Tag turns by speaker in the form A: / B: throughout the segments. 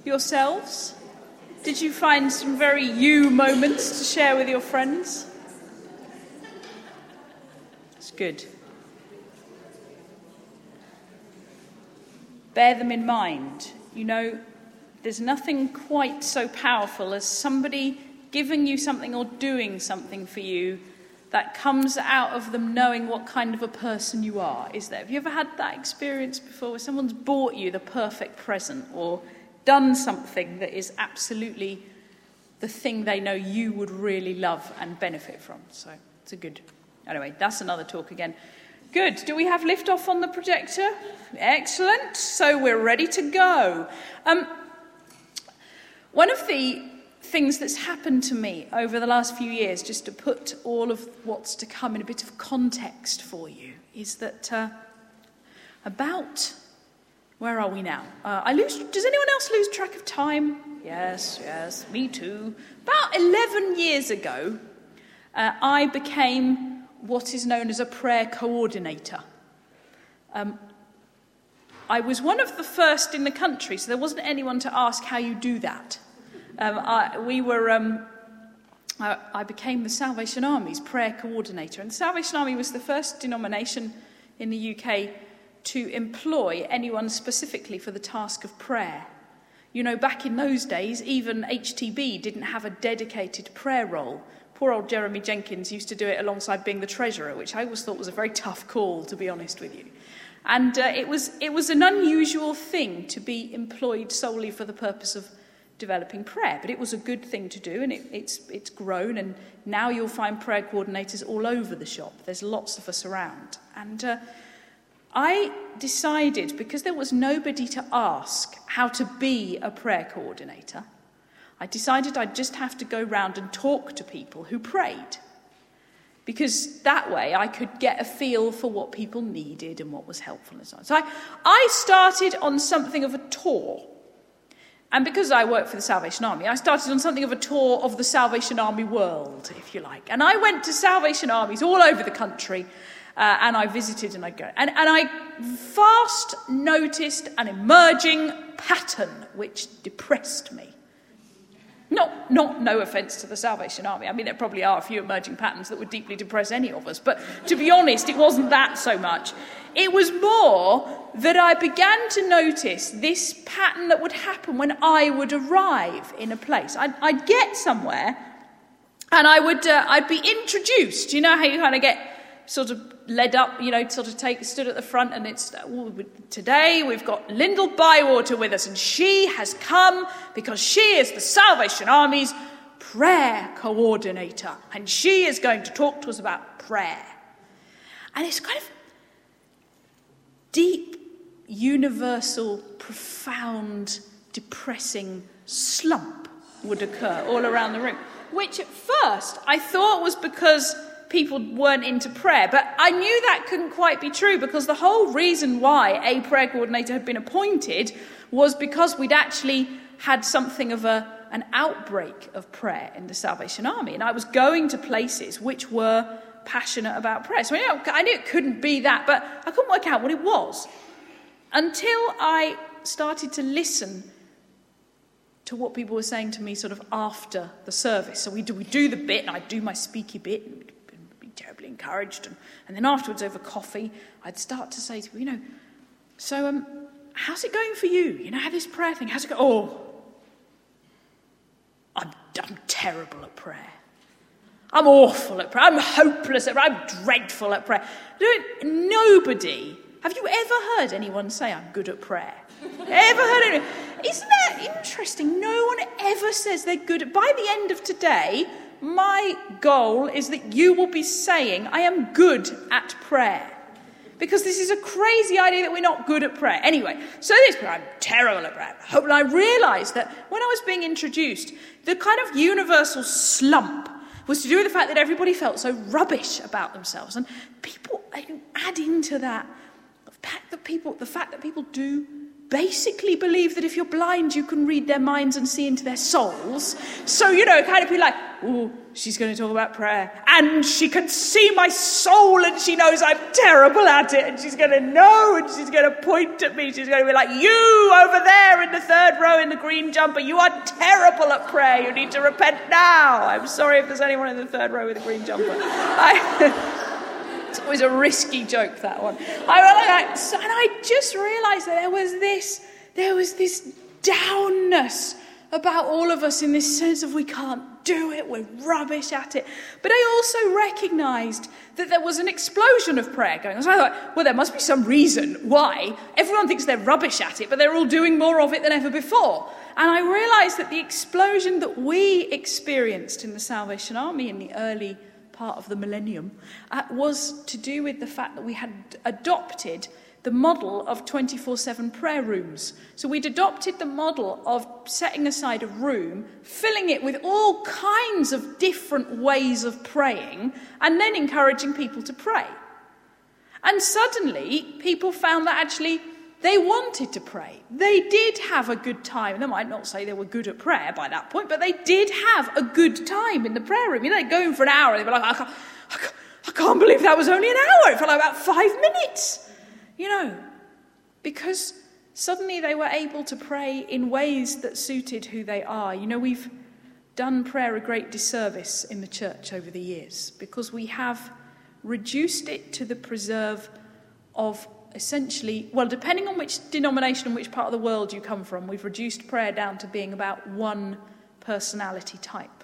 A: yourselves? Did you find some very you moments to share with your friends? It's good. Bear them in mind. You know, there's nothing quite so powerful as somebody giving you something or doing something for you that comes out of them knowing what kind of a person you are, is there? Have you ever had that experience before where someone's bought you the perfect present or done something that is absolutely the thing they know you would really love and benefit from? So it's a good... Anyway, that's another talk again. Good. Do we have liftoff on the projector? Excellent. So we're ready to go. One of the things that's happened to me over the last few years, just to put all of what's to come in a bit of context for you, is that about... Where are we now? Does anyone else lose track of time? Yes, me too. About 11 years ago, I became what is known as a prayer coordinator. I was one of the first in the country, so there wasn't anyone to ask how you do that. I became the Salvation Army's prayer coordinator, and the Salvation Army was the first denomination in the UK to employ anyone specifically for the task of prayer. You know, back in those days, even HTB didn't have a dedicated prayer role. Poor old Jeremy Jenkins used to do it alongside being the treasurer, which I always thought was a very tough call, to be honest with you. And it was an unusual thing to be employed solely for the purpose of developing prayer, but it was a good thing to do, and it's grown, and now you'll find prayer coordinators all over the shop. There's lots of us around. And I decided, because there was nobody to ask how to be a prayer coordinator, I decided I'd just have to go round and talk to people who prayed. Because that way I could get a feel for what people needed and what was helpful and so on. So I started on something of a tour. And because I work for the Salvation Army, I started on something of a tour of the Salvation Army world, if you like. And I went to Salvation Armies all over the country, and I visited and I'd go. And I fast noticed an emerging pattern which depressed me. No offence to the Salvation Army. I mean, there probably are a few emerging patterns that would deeply depress any of us. But to be honest, it wasn't that so much. It was more that I began to notice this pattern that would happen when I would arrive in a place. I'd get somewhere and I'd be introduced. You know how you kind of get sort of led up, you know, sort of stood at the front, and it's, today we've got Lyndall Bywater with us, and she has come because she is the Salvation Army's prayer coordinator, and she is going to talk to us about prayer. And it's kind of deep, universal, profound, depressing slump would occur all around the room, which at first I thought was because people weren't into prayer, but I knew that couldn't quite be true, because the whole reason why a prayer coordinator had been appointed was because we'd actually had something of an outbreak of prayer in the Salvation Army, and I was going to places which were passionate about prayer. So I knew it couldn't be that, but I couldn't work out what it was until I started to listen to what people were saying to me sort of after the service. So we do the bit, and I'd do my speaky bit, and terribly encouraged, and then afterwards over coffee I'd start to say to people, you know, so how's it going for you? You know, how this prayer thing, how's it go? Oh, I'm terrible at prayer. I'm awful at prayer. I'm hopeless at prayer. I'm dreadful at prayer. Nobody, have you ever heard anyone say I'm good at prayer? Ever heard anyone? Isn't that interesting? No one ever says they're good at. By the end of today, my goal is that you will be saying, I am good at prayer. Because this is a crazy idea that we're not good at prayer. Anyway, so this prayer, I'm terrible at prayer. And I realised that when I was being introduced, the kind of universal slump was to do with the fact that everybody felt so rubbish about themselves. And people add into that the fact that people do basically believe that if you're blind, you can read their minds and see into their souls. So, kind of be like, oh, she's going to talk about prayer. And she can see my soul and she knows I'm terrible at it. And she's going to know and she's going to point at me. She's going to be like, you over there in the third row in the green jumper, you are terrible at prayer. You need to repent now. I'm sorry if there's anyone in the third row with a green jumper. It's always a risky joke, that one. And I just realised that there was this downness about all of us in this sense of we can't do it, we're rubbish at it. But I also recognised that there was an explosion of prayer going on. So I thought, well, there must be some reason why everyone thinks they're rubbish at it, but they're all doing more of it than ever before. And I realised that the explosion that we experienced in the Salvation Army in the early part of the millennium was to do with the fact that we had adopted the model of 24/7 prayer rooms. So we'd adopted the model of setting aside a room, filling it with all kinds of different ways of praying, and then encouraging people to pray. And suddenly, people found that actually they wanted to pray. They did have a good time. They might not say they were good at prayer by that point, but they did have a good time in the prayer room. They'd go in for an hour, and they'd be like, I can't believe that was only an hour. It felt like about 5 minutes. Because suddenly they were able to pray in ways that suited who they are. We've done prayer a great disservice in the church over the years because we have reduced it to the preserve of essentially, well, depending on which denomination and which part of the world you come from, we've reduced prayer down to being about one personality type.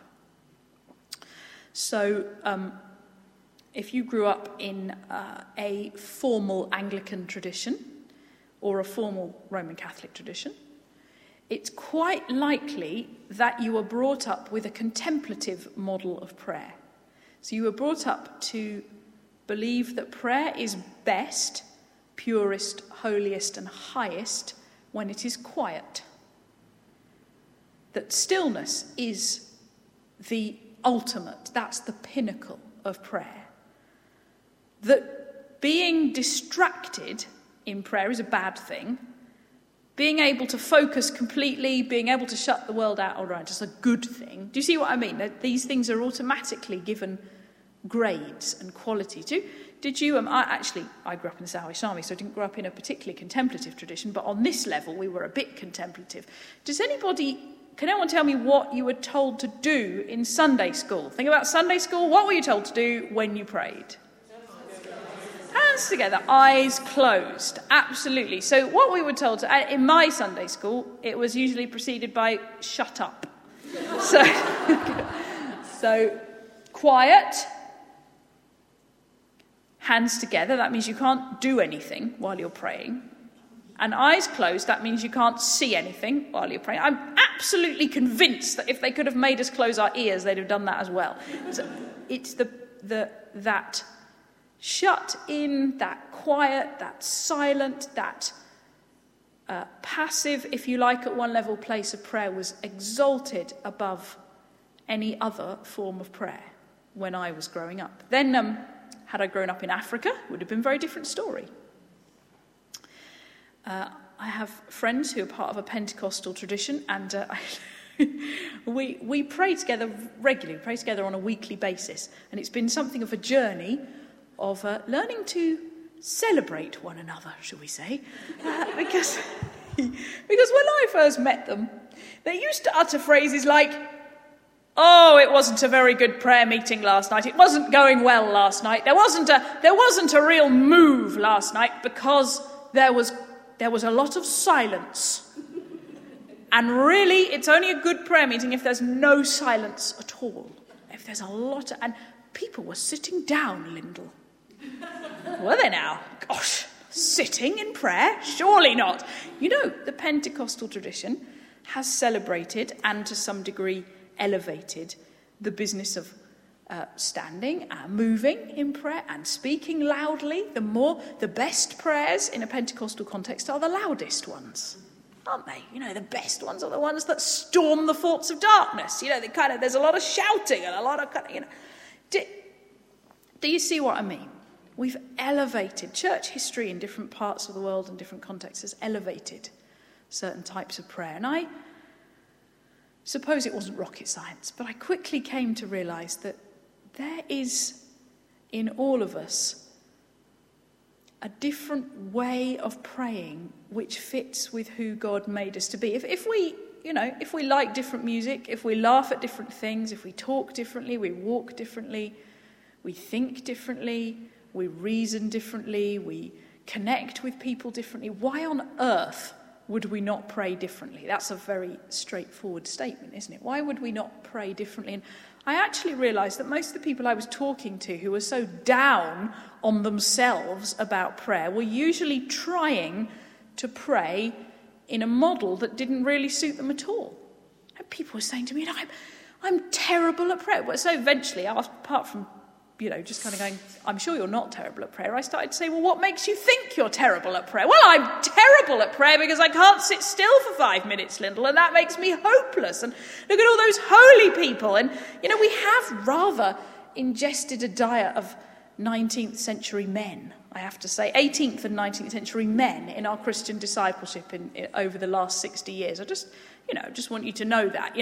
A: So, if you grew up in a formal Anglican tradition or a formal Roman Catholic tradition, it's quite likely that you were brought up with a contemplative model of prayer. So you were brought up to believe that prayer is best, purest, holiest, and highest when it is quiet. That stillness is the ultimate, that's the pinnacle of prayer. That being distracted in prayer is a bad thing. Being able to focus completely, being able to shut the world out around is a good thing. Do you see what I mean? That these things are automatically given grades and quality to. Did you? I grew up in the Salvation Army, so I didn't grow up in a particularly contemplative tradition, but on this level we were a bit contemplative. Can anyone tell me what you were told to do in Sunday school? Think about Sunday school. What were you told to do when you prayed? Hands together, eyes closed. Absolutely. So what we were told to, in my Sunday school, it was usually preceded by shut up. So quiet, hands together, that means you can't do anything while you're praying. And eyes closed, that means you can't see anything while you're praying. I'm absolutely convinced that if they could have made us close our ears, they'd have done that as well. So it's that shut in, that quiet, that silent, that passive, if you like, at one level, place of prayer was exalted above any other form of prayer when I was growing up. Then, had I grown up in Africa, it would have been a very different story. I have friends who are part of a Pentecostal tradition, and we pray together regularly, pray together on a weekly basis, and it's been something of a journey of learning to celebrate one another, shall we say, because when I first met them, they used to utter phrases like, "Oh, it wasn't a very good prayer meeting last night. It wasn't going well last night. There wasn't a real move last night because there was a lot of silence. And really, it's only a good prayer meeting if there's no silence at all. If there's a lot of... And people were sitting down, Lyndall. Were they now? Gosh, sitting in prayer? Surely not. The Pentecostal tradition has celebrated and to some degree elevated the business of standing and moving in prayer and speaking loudly. The best prayers in a Pentecostal context are the loudest ones, aren't they? The best ones are the ones that storm the forts of darkness. There's a lot of shouting and a lot of Do you see what I mean? We've elevated church history in different parts of the world and different contexts has elevated certain types of prayer. And I suppose it wasn't rocket science, but I quickly came to realise that there is in all of us a different way of praying which fits with who God made us to be. If we like different music, if we laugh at different things, if we talk differently, we walk differently, we think differently, we reason differently, we connect with people differently, why on earth would we not pray differently? That's a very straightforward statement, isn't it? Why would we not pray differently? And I actually realised that most of the people I was talking to who were so down on themselves about prayer were usually trying to pray in a model that didn't really suit them at all. And people were saying to me, I'm terrible at prayer. So eventually, apart from just kind of going, I'm sure you're not terrible at prayer, I started to say, well, what makes you think you're terrible at prayer? Well, I'm terrible at prayer because I can't sit still for 5 minutes, Lyndall, and that makes me hopeless. And look at all those holy people. And, we have rather ingested a diet of 19th century men, I have to say, 18th and 19th century men in our Christian discipleship over the last 60 years. I just want you to know that.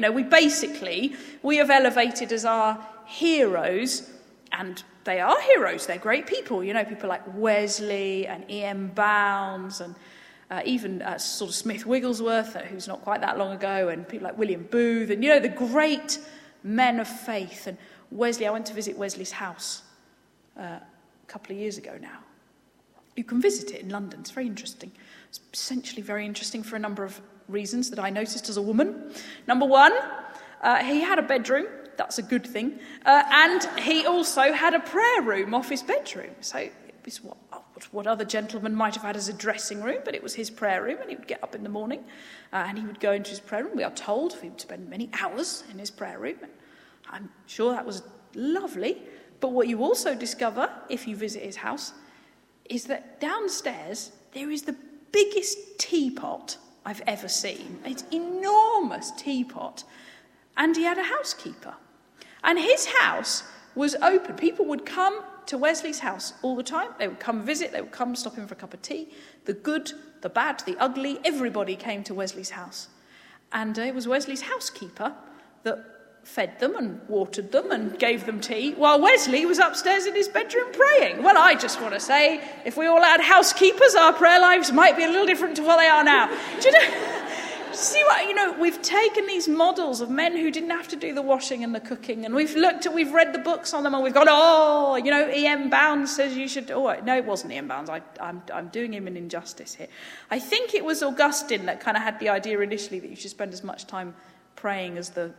A: We have elevated as our heroes. And they are heroes, they're great people. People like Wesley and E.M. Bounds and even sort of Smith Wigglesworth, who's not quite that long ago, and people like William Booth, and, the great men of faith. And Wesley, I went to visit Wesley's house a couple of years ago now. You can visit it in London, it's very interesting. It's essentially very interesting for a number of reasons that I noticed as a woman. Number one, he had a bedroom. That's a good thing. And he also had a prayer room off his bedroom. So it was what other gentlemen might have had as a dressing room, but it was his prayer room, and he would get up in the morning and he would go into his prayer room. We are told he would spend many hours in his prayer room. I'm sure that was lovely. But what you also discover, if you visit his house, is that downstairs there is the biggest teapot I've ever seen. It's an enormous teapot. And he had a housekeeper. And his house was open. People would come to Wesley's house all the time. They would come visit. They would come stop him for a cup of tea. The good, the bad, the ugly, everybody came to Wesley's house. And it was Wesley's housekeeper that fed them and watered them and gave them tea, while Wesley was upstairs in his bedroom praying. Well, I just want to say, if we all had housekeepers, our prayer lives might be a little different to what they are now. Do you know? See what, we've taken these models of men who didn't have to do the washing and the cooking, and we've read the books on them, and we've gone, E.M. Bounds says you should, no, it wasn't E.M. Bounds, I'm doing him an injustice here. I think it was Augustine that kind of had the idea initially that you should spend as much time praying as the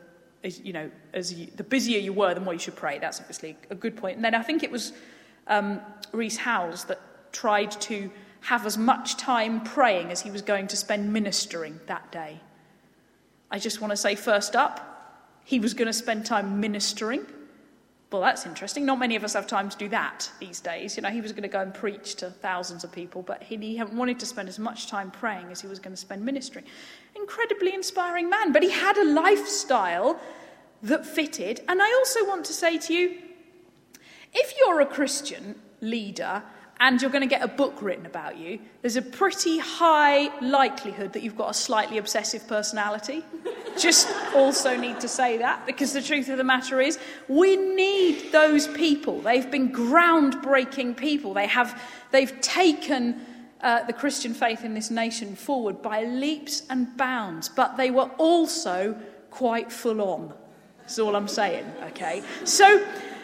A: busier you were, the more you should pray. That's obviously a good point. And then I think it was Rees Howells that tried to have as much time praying as he was going to spend ministering that day. I just want to say, first up, he was going to spend time ministering. Well, that's interesting. Not many of us have time to do that these days. He was going to go and preach to thousands of people, but he wanted to spend as much time praying as he was going to spend ministering. Incredibly inspiring man, but he had a lifestyle that fitted. And I also want to say to you, if you're a Christian leader and you're going to get a book written about you, there's a pretty high likelihood that you've got a slightly obsessive personality. Just also need to say that, because the truth of the matter is, we need those people. They've been groundbreaking people. They've taken the Christian faith in this nation forward by leaps and bounds, but they were also quite full on. That's all I'm saying, okay? So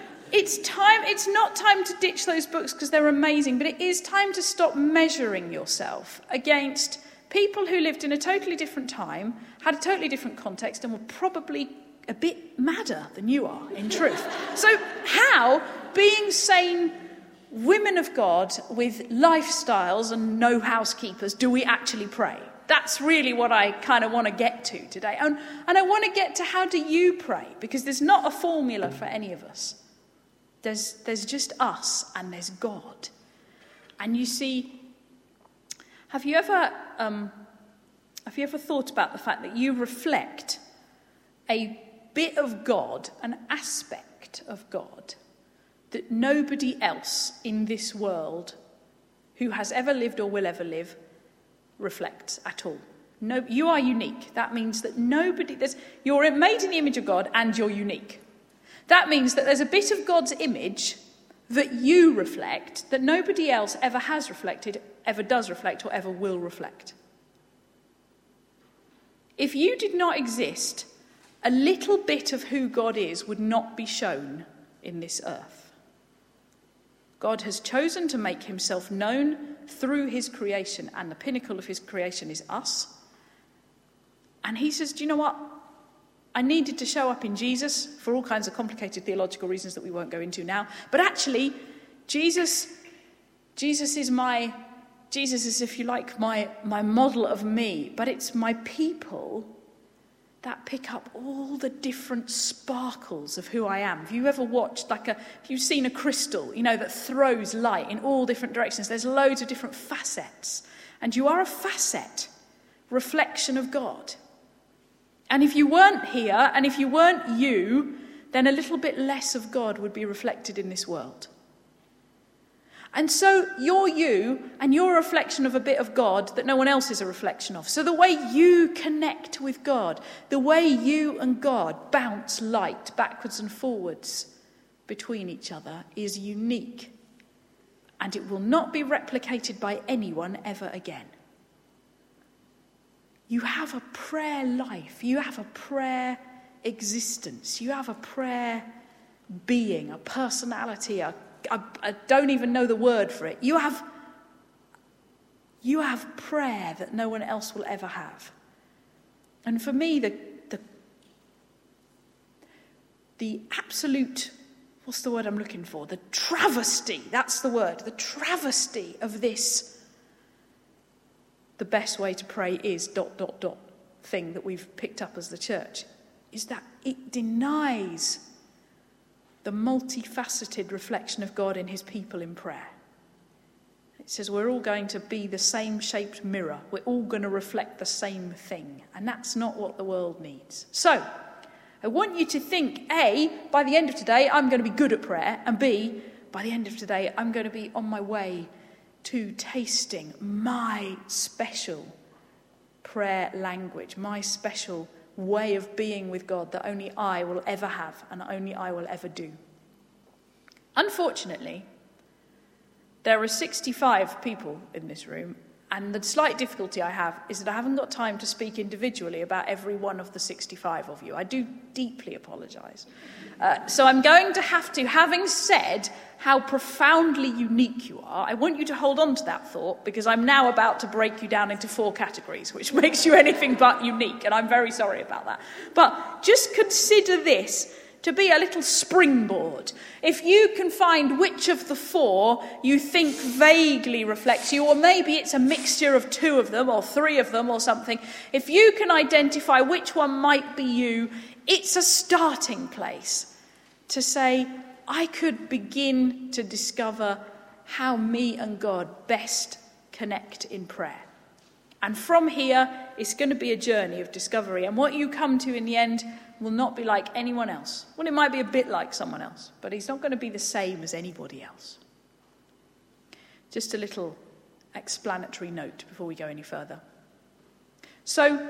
A: it's not time to ditch those books because they're amazing, but it is time to stop measuring yourself against people who lived in a totally different time, had a totally different context, and were probably a bit madder than you are, in truth. So how, being sane women of God with lifestyles and no housekeepers, do we actually pray? That's really what I kind of want to get to today. And I want to get to how do you pray, because there's not a formula for any of us. There's just us and there's God. And you see, have you ever thought about the fact that you reflect a bit of God, an aspect of God, that nobody else in this world who has ever lived or will ever live reflects at all? No, you are unique. That means that you're made in the image of God and you're unique. That means that there's a bit of God's image that you reflect that nobody else ever has reflected, ever does reflect, or ever will reflect. If you did not exist, a little bit of who God is would not be shown in this earth. God has chosen to make himself known through his creation, and the pinnacle of his creation is us. And he says, do you know what? I needed to show up in Jesus for all kinds of complicated theological reasons that we won't go into now. But actually, Jesus is, if you like, my model of me. But it's my people that pick up all the different sparkles of who I am. Have you ever watched, if you've seen a crystal, that throws light in all different directions? There's loads of different facets. And you are a facet, reflection of God. And if you weren't here, and if you weren't you, then a little bit less of God would be reflected in this world. And so you're you, and you're a reflection of a bit of God that no one else is a reflection of. So the way you connect with God, the way you and God bounce light backwards and forwards between each other is unique. And it will not be replicated by anyone ever again. You have a prayer life. You have a prayer existence. You have a prayer being, a personality. I don't even know the word for it. You have prayer that no one else will ever have. And for me, the absolute, what's the word I'm looking for? The travesty, that's the word. The travesty of this, the best way to pray is ... thing that we've picked up as the church, is that it denies the multifaceted reflection of God in his people in prayer. It says we're all going to be the same shaped mirror. We're all going to reflect the same thing. And that's not what the world needs. So, I want you to think, A, by the end of today, I'm going to be good at prayer. And B, by the end of today, I'm going to be on my way to tasting my special prayer language, my special way of being with God that only I will ever have and only I will ever do. Unfortunately, there are 65 people in this room, and the slight difficulty I have is that I haven't got time to speak individually about every one of the 65 of you. I do deeply apologise. So I'm going to have to, having said how profoundly unique you are, I want you to hold on to that thought, because I'm now about to break you down into 4 categories, which makes you anything but unique, and I'm very sorry about that. But just consider this to be a little springboard. If you can find which of the 4 you think vaguely reflects you, or maybe it's a mixture of 2 of them or 3 of them or something, if you can identify which one might be you, it's a starting place to say, I could begin to discover how me and God best connect in prayer. And from here, it's going to be a journey of discovery. And what you come to in the end will not be like anyone else. Well, it might be a bit like someone else, but he's not going to be the same as anybody else. Just a little explanatory note before we go any further. So,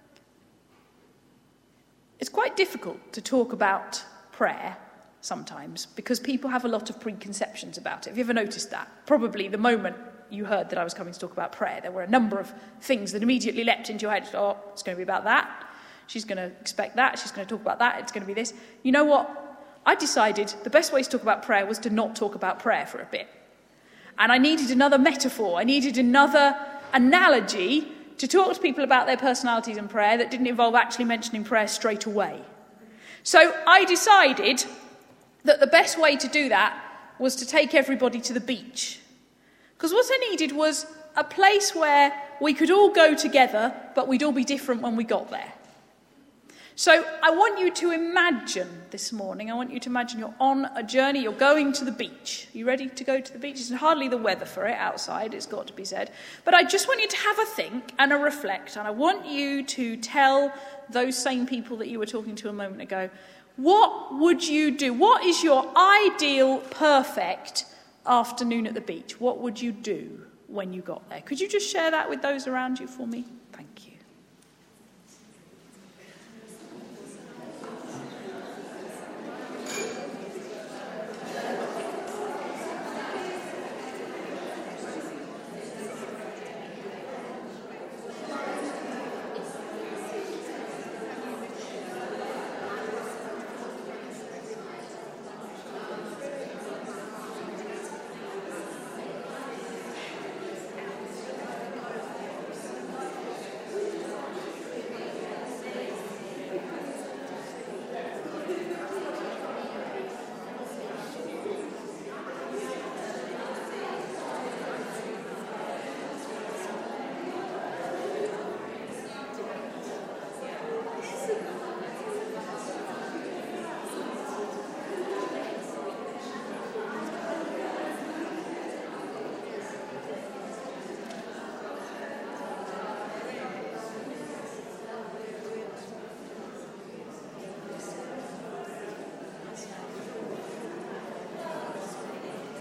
A: it's quite difficult to talk about prayer sometimes because people have a lot of preconceptions about it. Have you ever noticed that? Probably the moment you heard that I was coming to talk about prayer, there were a number of things that immediately leapt into your head. Oh, it's going to be about that. She's going to expect that. She's going to talk about that. It's going to be this. You know what? I decided the best way to talk about prayer was to not talk about prayer for a bit. And I needed another metaphor. I needed another analogy to talk to people about their personalities in prayer that didn't involve actually mentioning prayer straight away. So I decided that the best way to do that was to take everybody to the beach. Because what I needed was a place where we could all go together, but we'd all be different when we got there. So I want you to imagine this morning, I want you to imagine you're on a journey, you're going to the beach. Are you ready to go to the beach? It's hardly the weather for it outside, it's got to be said. But I just want you to have a think and a reflect, and I want you to tell those same people that you were talking to a moment ago, what would you do? What is your ideal, perfect afternoon at the beach? What would you do when you got there? Could you just share that with those around you for me? Thank you.